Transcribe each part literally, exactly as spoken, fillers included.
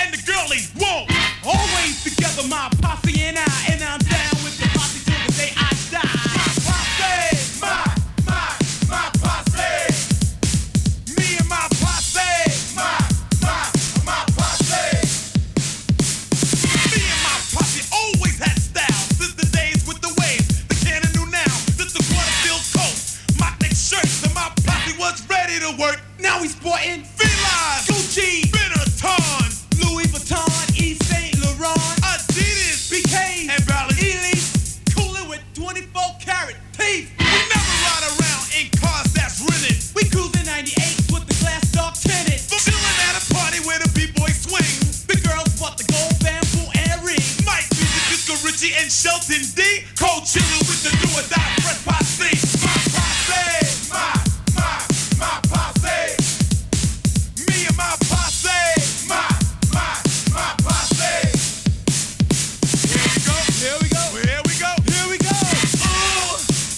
and the girlies won't. Always together, my posse and I, and I'm down with the posse till the day I die. My posse, my, my, my posse. Me and my posse, my, my, my posse. Me and my posse always had style since the days with the waves. The cannon knew now, since the Waterfield coast. My next shirts and my posse was ready to work. Now we sporting Felines, Gucci, Benetton, Louis Vuitton, East Saint Laurent, Adidas, B K, and Bally Elite, coolin' with twenty-four karat teeth. We never ride around in cars that's rented. We cruising ninety-eight with the glass dark tinted. Chillin' at a party where the b-boys swing. The girls bought the gold bamboo and ring. Mike Music, Disco Richie, and Shelton D. Cold chillin' with the do or die fresh posse. My posse, my, my, my posse. Me and my posse, my, my, my posse. Here we go, here we go, here we go, here we go. Ooh.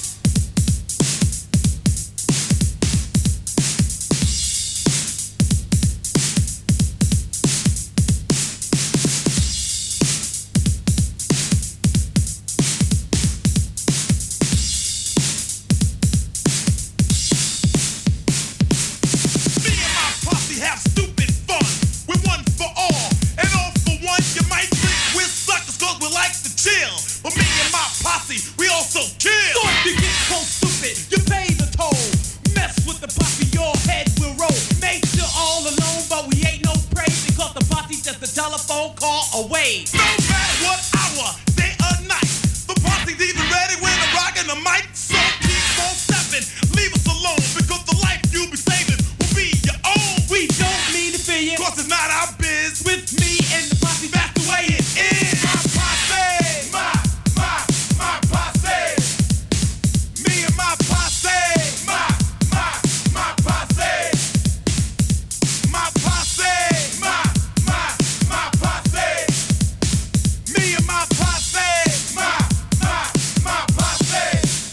Me and my posse have stupid fun. We're one for all, and all for one. You might think we're suckers cause we like to chill. But me and my posse, we also kill. So if you get so stupid, you pay the toll. Mess with the posse, your head will roll. Make you all alone, but we ain't no praise. Because the posse's just a telephone call away. No matter what hour, day or night, the posse's either ready when I'm rocking the mic. So keep on stepping, leave us alone. Because the life you'll be saving will be your own. We don't mean to fear you, cause it's not our biz. With me and the posse, that's the way it is. My posse, my, my, my posse. Me and my posse, my, my, my posse. My posse, my, my, my posse. Me and my posse, my, my, my posse.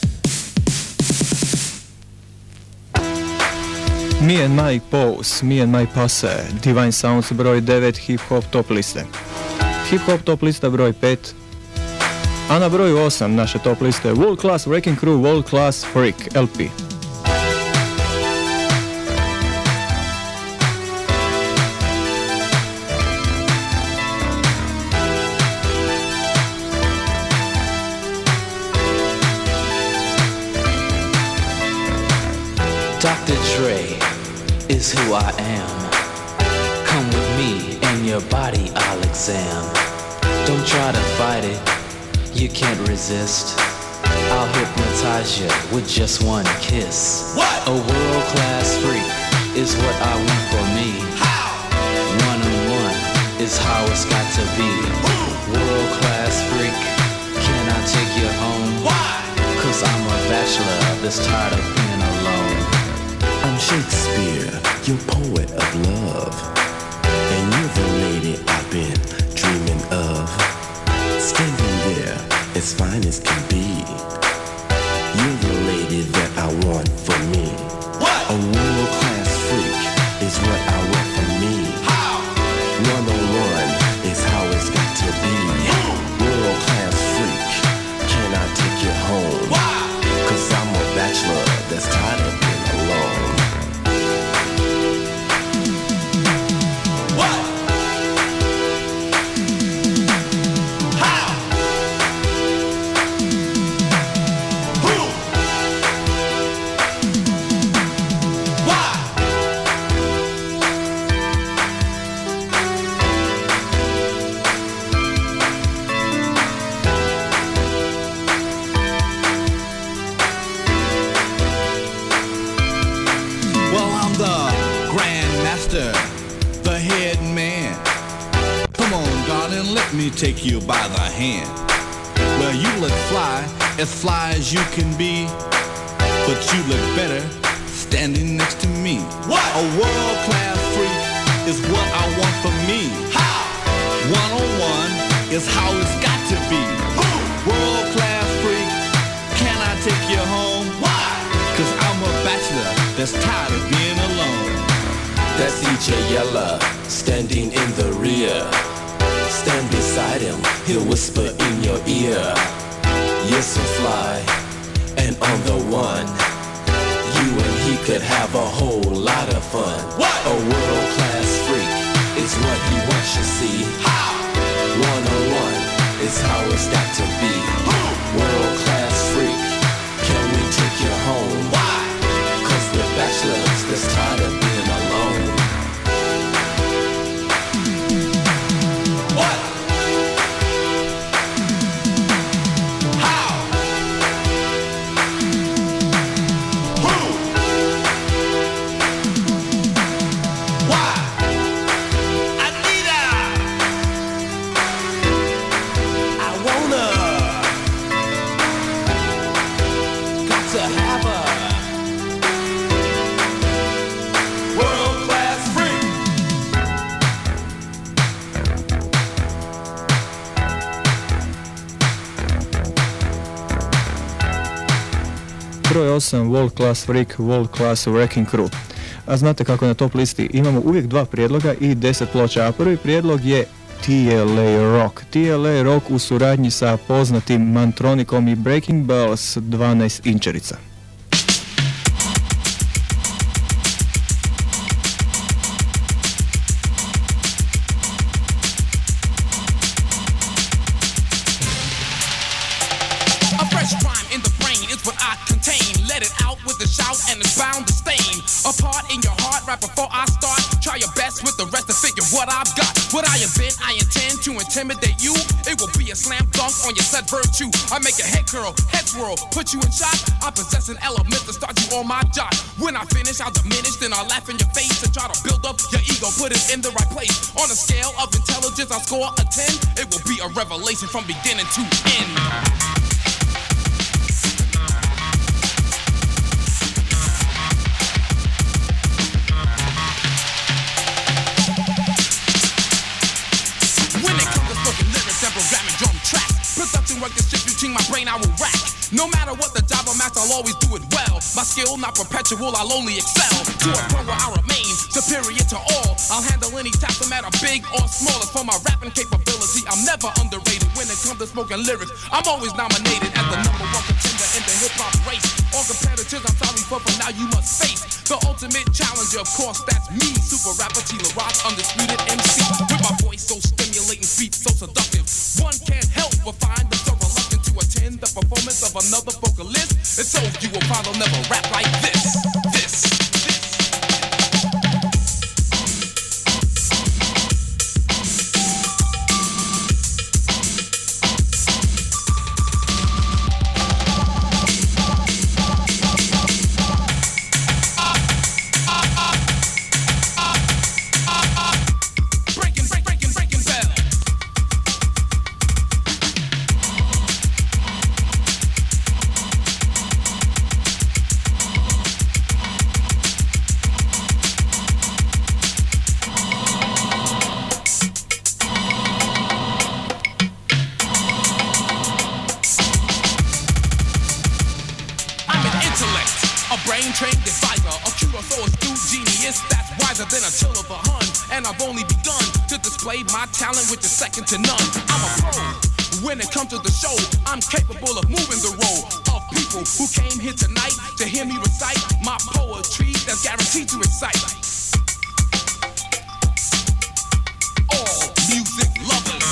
Me and My Pose, Me and My Posse, Divine Sounds broj devet Hip Hop Top liste. Hip Hop Top lista broj pet. A na broju osam naše top liste World Class Wrecking Crew, World Class Freak L P. Doctor Dre is who I am. Come with me and your body I'll exam. Don't try to fight it, you can't resist. I'll hypnotize you with just one kiss. What? A world-class freak is what I want for me. How? One-on-one is how it's got to be. Ooh. World-class freak, can I take you home? Why? Cause I'm a bachelor that's tired of being alone. I'm Shakespeare, your poet of love, and you're the lady I've been dreaming of. Standing there, as fine as can be, you're the lady that I want for me. What? A world-class freak is what I want for me. How? One-on-one is how it's got to be. World-class freak, can I take you home? Why? Cause I'm a bachelor that's tired of being alone. What? How? Who? Why? Well, I'm the Grand Master, the head man. Come on, darling, let me take you by the hand. Well, you look fly, as fly as you can be, but you look better standing next to me. What? A world-class freak is what I want for me. How? One-on-one is how it's got to be. Who? World-class freak, can I take you home? Why? Cause I'm a bachelor that's tired of being alone. That's D J Yella, standing in the rear. Stand beside him, he'll whisper in your ear. You're so fly, and on the one, you and he could have a whole lot of fun. What? A world-class freak is what he wants you see. How? One-on-one is how it's got to be. World-class freak, can we take you home? Why? Cause we're bachelors that's tired of being alone. What? How? Who? Why? Anita! I wanna. Got to have a world-class freak. Broj osam, World Class Freak, World Class Wrecking Crew. A znate kako na top listi imamo uvijek dva prijedloga i deset ploča, a prvi prijedlog je T L A Rock. T L A Rock u suradnji sa poznatim Mantronikom i Breaking Bells dvanaest inčerica. A fresh rhyme in the brain is what I contain. Let it out with a shout and it's bound to stain a part in your heart right before I start. Try your best with the rest to figure what I've got. What I invent, I intend to intimidate you. It will be a slam dunk on your said virtue. I make your head curl, head swirl, put you in shock. I possess an element to start you on my job. When I finish, I'll diminish, then I'll laugh in your face and try to build up your ego, put it in the right place. On a scale of intelligence, I'll score a ten. It will be a revelation from beginning to end. Programming drum tracks, production work distributing my brain I will rack. No matter what the job I'm at, I'll always do it well. My skill not perpetual, I'll only excel. To a point where I remain superior to all. I'll handle any task, no matter big or small. As for my rapping capability, I'm never underrated. When it comes to smoking lyrics, I'm always nominated as the number one contender in the hip-hop race. All competitors, I'm sorry for, but now you must face the ultimate challenger, of course, that's me. Super rapper T La Rock, undisputed M C. With my voice so stimulating, beat so seductive, one can't help but find themselves reluctant to attend the performance of another vocalist. And so you will find I'll never rap like this. This. Trained deviser, a cute or so astute genius that's wiser than a chill of a hun. And I've only begun to display my talent, which is second to none. I'm a pro. When it comes to the show, I'm capable of moving the role of people who came here tonight to hear me recite my poetry that's guaranteed to excite all music lovers.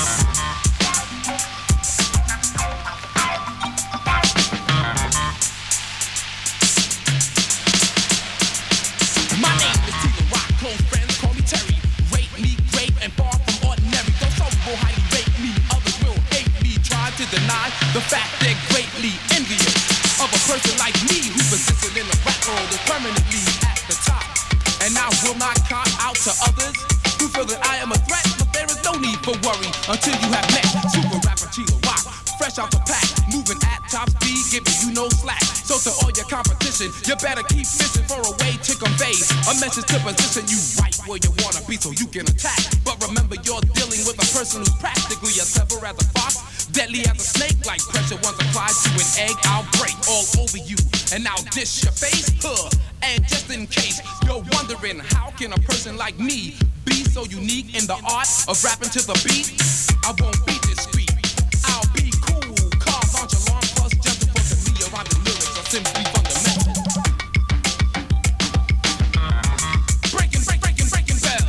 The fact they're greatly envious of a person like me who positioned in the rap world is permanently at the top. And I will not cop out to others who feel that I am a threat, but there is no need for worry until you have met super rapper T La Rock, fresh out the pack, moving at top speed, giving you no slack. So to all your competition, you better keep fishing for a way to convey a message to position you right where you wanna be so you can attack. But remember, you're dealing with a person who's practically as clever as a fox, deadly as a snake. Like pressure once applied to an egg, I'll break all over you and I'll dish your face. Huh. And just in case you're wondering wondering how can a person like me be so unique in the art of rapping to the beat? I won't be discreet. I'll be cool, cars nonchalant plus gentle, but to me around the lyrics are simply fundamental. Breaking, break, breaking, breaking bells.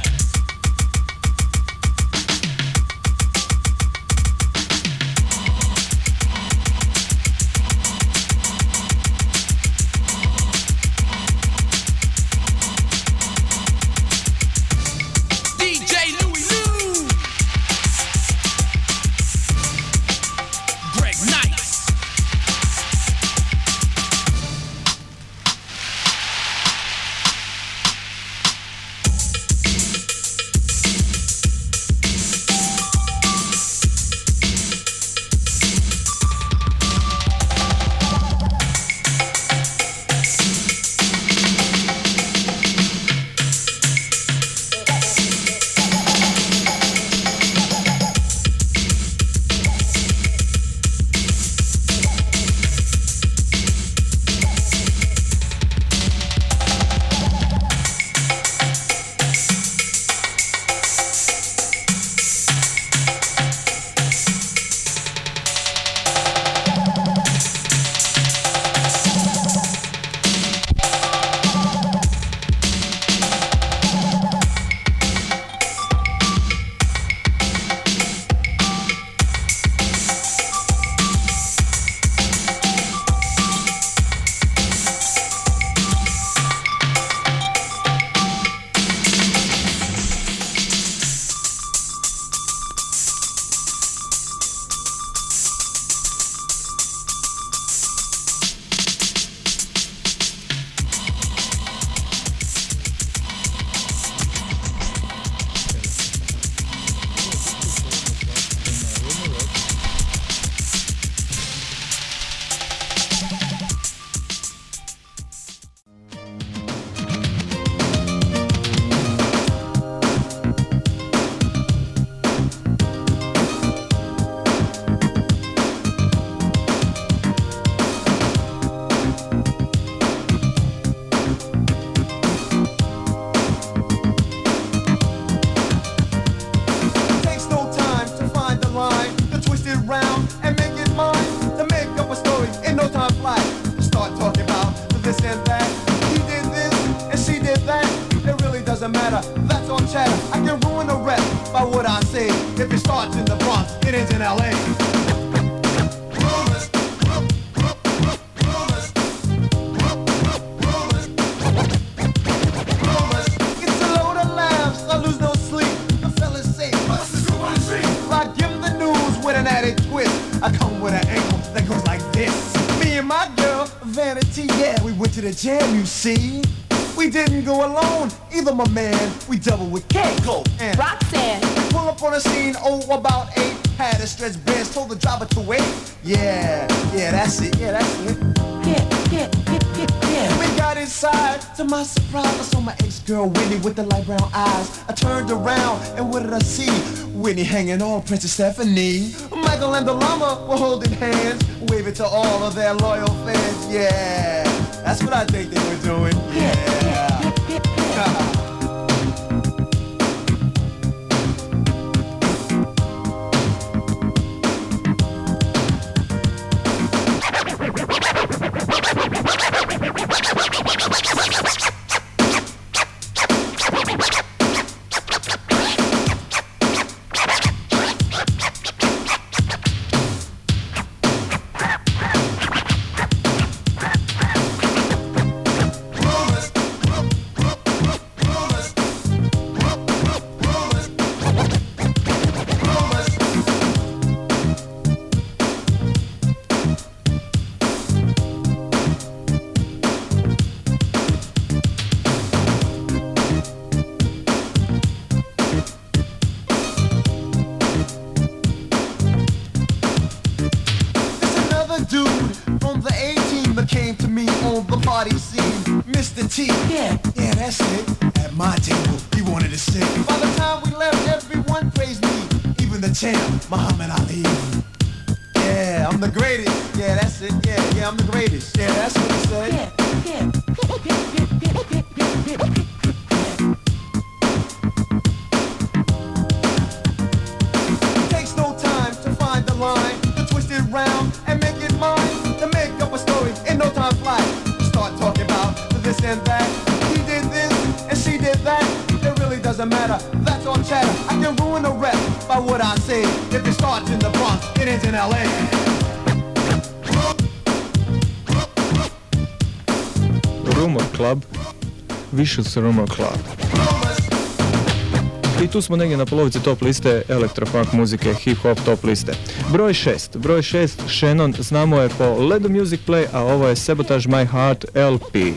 Jam, you see, we didn't go alone. Either my man, we double with Keiko and Roxanne. We pull up on the scene, oh, about eight. Had a stretch bench, told the driver to wait. Yeah, yeah, that's it, yeah, that's it. Yeah, yeah, yeah, yeah, yeah. We got inside, to my surprise, I saw my ex-girl Whitney with the light brown eyes. I turned around, and what did I see? Whitney hanging on Princess Stephanie. Michael and the llama were holding hands, waving to all of their loyal fans, yeah. That's what I think they were doing. Yeah. party scene. Mister T, yeah, yeah, that's it. At my table, he wanted to sing. By the time we left, everyone praised me. Even the champ, Muhammad Ali. Yeah, I'm the greatest. Yeah, that's it. Yeah, yeah, I'm the greatest. Yeah, that's what he said. Yeah, yeah. this and that. He did this and she did that. It really doesn't matter. That's all chatter. I can ruin a rep by what I say. If it starts in the Bronx, it ends in L A. Rumor Club, Vicious Rumor Club. I tu smo negdje na polovici top liste elektropunk muzike, hip-hop top liste. Broj šest. Broj šest, Shannon, znamo je po Let the Music Play, a ovo je Sabotage My Heart L P.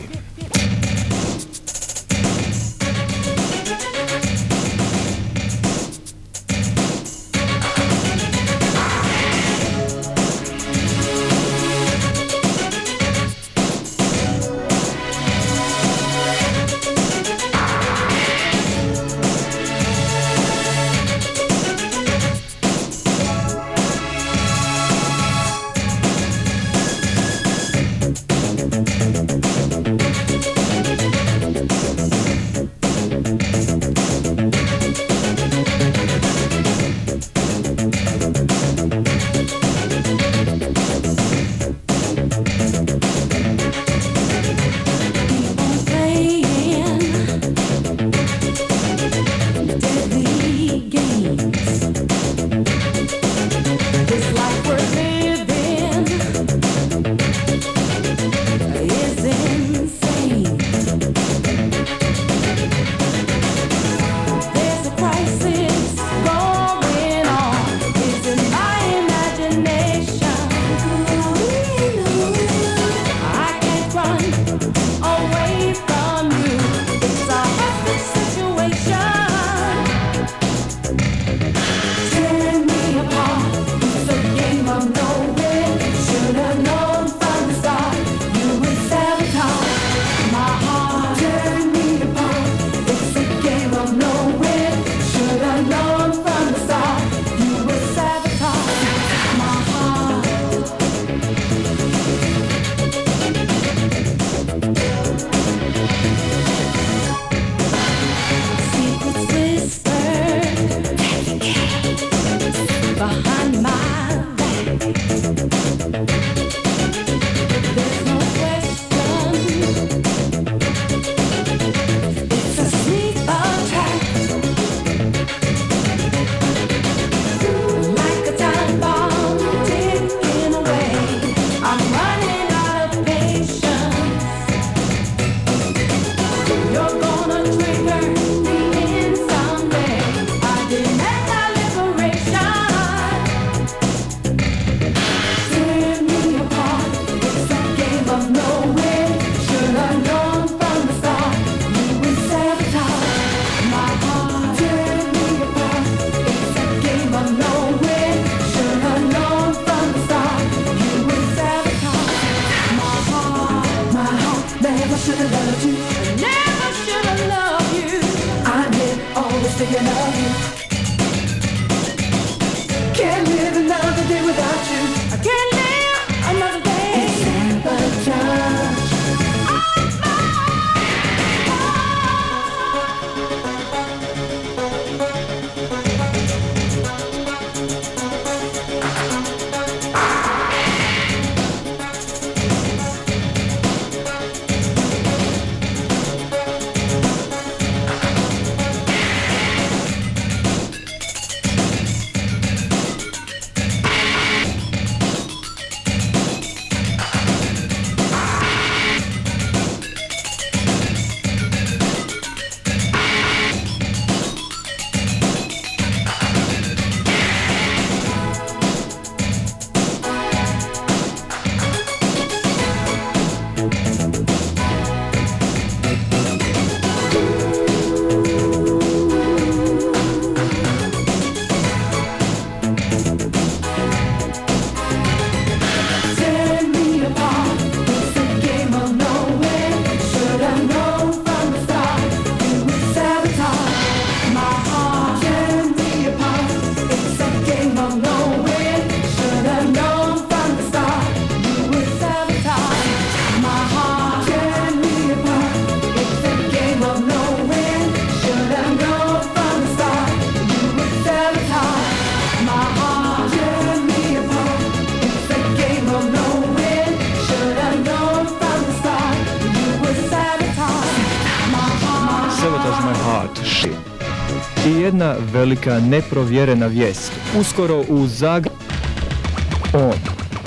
My Heart shit. I jedna velika neprovjerena vijest. Uskoro u Zag... On.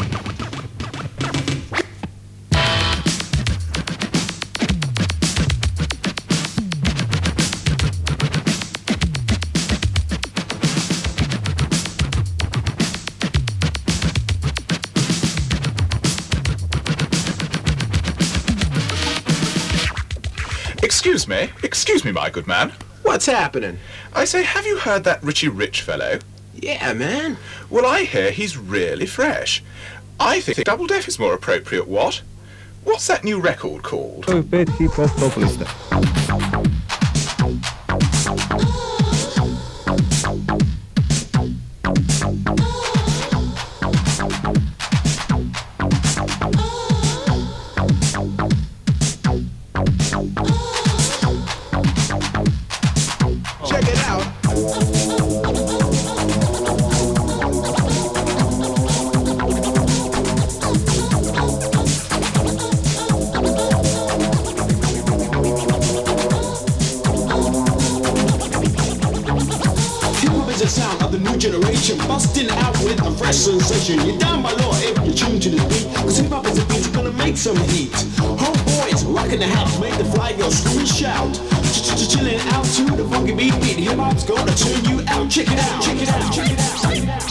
Excuse me, excuse me, my good man. What's happening? I say, have you heard that Richie Rich fellow? Yeah, man. Well, I hear he's really fresh. I think Double Def is more appropriate, what? What's that new record called? To je pet hip-hop top liste. Busting out with a fresh sensation. You're down by law if you tune to the beat, cause hip hop is a beat that's gonna make some heat. Homeboys rocking the house, make the fly girl scream and shout. Chilling out to the funky beat beat. Hip hop's gonna turn you out. Check it out, check it out, check it out.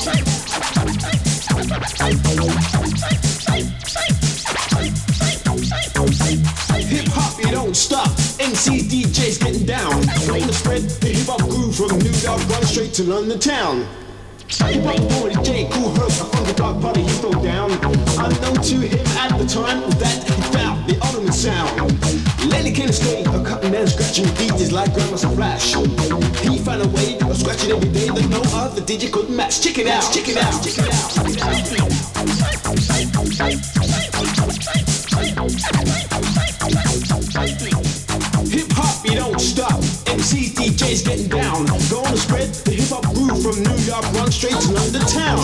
Hip hop, you don't stop. M Cs, D Js getting down. Gonna spread the hip hop groove from New York right straight to London town. Hip hop boy, J. Cool Herc, a funky dog party he throw down. Unknown to him at the time that he found the ultimate sound. Lenny can't stay, a cutting and scratching beats is like Grandmaster Flash. He found a way of scratching every day that no other D J could match. Check it out, check it out, check it out. Hip hop, you don't stop. M Cs, D Js getting down. Gonna spread the hip hop groove from New York, run straight to London town.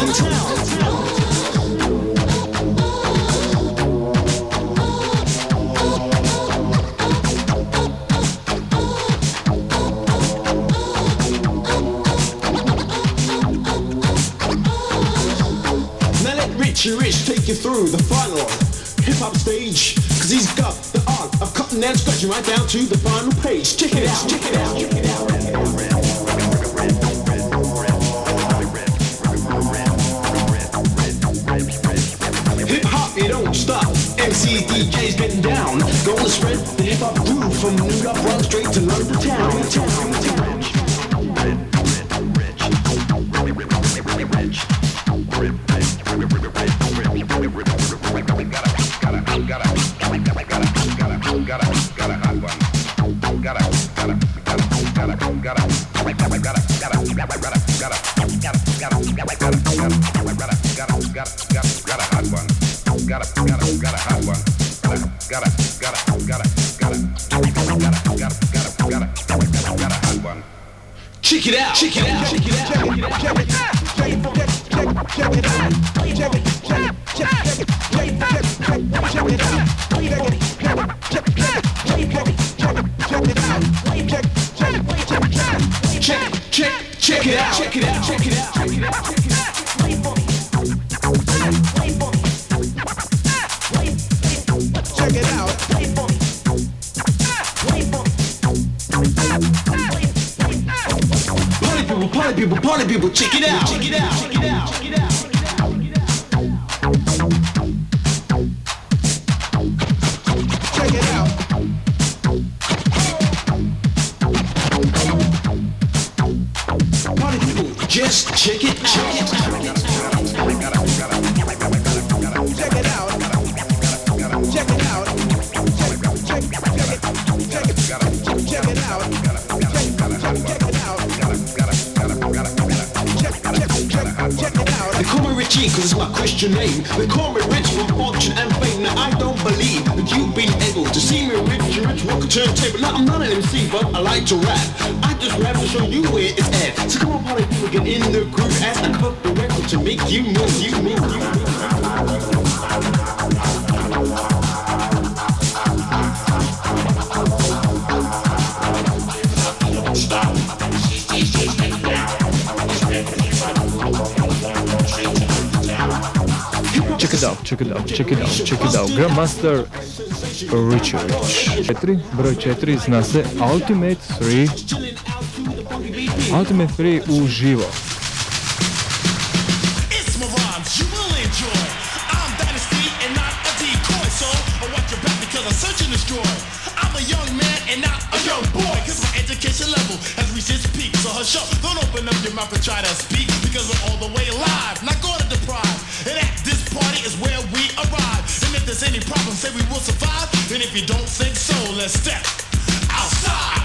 Now let Richie Rich take you through the final hip hop stage, cause he's got the art of cutting and scratching right down to the final page. Check it out, check it out, check it out. Hip hop, you don't stop. M Cs, D Js getting down. Gonna spread the hip hop groove from New York, run straight to London town. Check it out, check it out, check it out, check it out, check it out, check it out, check it out, check it out, check it out, check it out. Party people, party people, check it out, check it out, check it out, check it out. Check it out. Party people, just check it, check it. Check it out. Check it out. Check, check, check it, check it, check it out. Check, check it out. Check it out. They call me Richie cause it's my Christian name. They call me Rich from fortune and fame. Now I don't believe that you've been able to see me rich, rich, walk a turntable. Now I'm not an M C but I like to rap. I just rap to show you where it's at. So come on party people, get in the groove as I cut the record to make you move, you move, you move. it out, check it out, check it out, check it out. Grandmaster Richie Rich. četiri, broj četiri zna se Ultimate tri. Ultimate tri uživo. I'm a young man and not a young boy, cause my education level has reached its peak. So hush up, don't open up your mouth and try to speak, because we're all the way live, not gonna deprive. And at this party is where we arrive. And if there's any problem, say we will survive. And if you don't think so, let's step outside.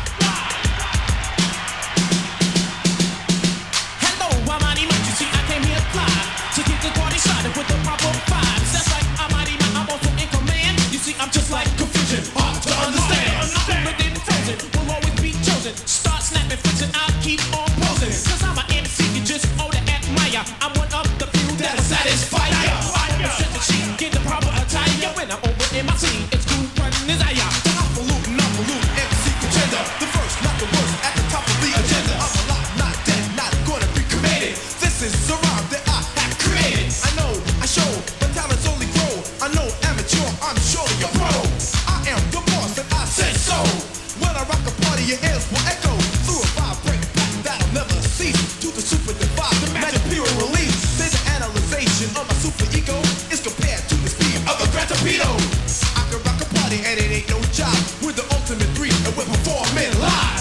Hello, I'm Mighty Mike. You see, I came here live to get the party started with the proper vibes. That's like I'm Mighty Mike, I'm also in command. You see, I'm just like confusion, hard to understand. But then frozen will always be chosen. Start snapping, fixing, I'll keep on posing. Cause I'm an M C, you just owe to admire. I'm one of the few that'll satisfy ya. I'm a set the sheet, get the proper attire. When I'm over in my scene, it's cool running his eye out. Highfalutin, highfalutin, M C contender. The first, not the worst, at the top of the agenda. I'm alive, not dead, not gonna be cremated. This is the rhyme that I have created. I know, I show, but talents only grow. I know amateur, I'm surely a pro. I am the boss and I said so. When I rock a party, your ears will echo through a vibrate pattern that'll never cease. To the super divide, the magic pure release. Say the analyzation of my super ego is compared to the speed of a Grand Torpedo. I can rock a party and it ain't no job. We're the ultimate three and we're performing live.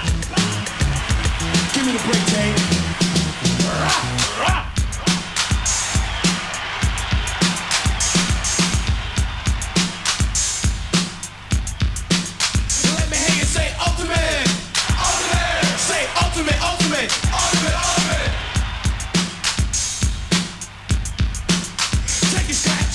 Give me the break, Kane. Let me hear you say ultimate, ultimate. Say ultimate, ultimate, ultimate, ultimate. Take a scratch.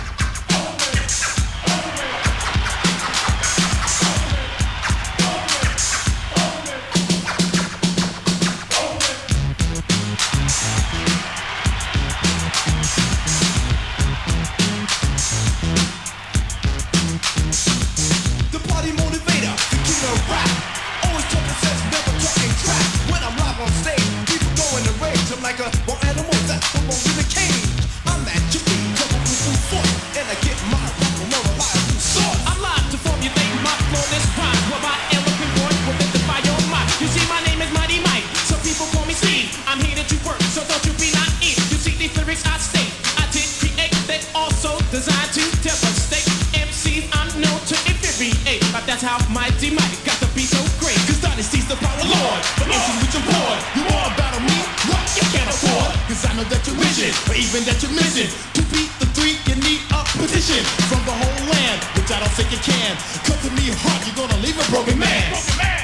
The party motivator, the king of rap. Always talking sense, never talking crap. When I'm live on stage, people go in the rage. I'm like a wild animal that's supposed in the cage. I'm at your feet, double blue foot, and I get my rock and roll alive through sword. I'm live to formulate my flawless rhyme. With my eloquent voice will identify your mind. You see, my name is Mighty Mike. Some people call me Steve. I'm here to work, so don't you be naive. You see, these lyrics I state, I did create. They also designed to devastate. M Cs I'm known to infuriate. But that's how Mighty Mike got to be so great. Cause Dynasty's the power lord. But M Cs with your board, you all battle me? What you can't afford? Cause I know that you're wishing, or even that you're missing. To beat the three, you need a petition from the whole land, which I don't think you can. Come to me hard, you're gonna leave a broken man. Broken man.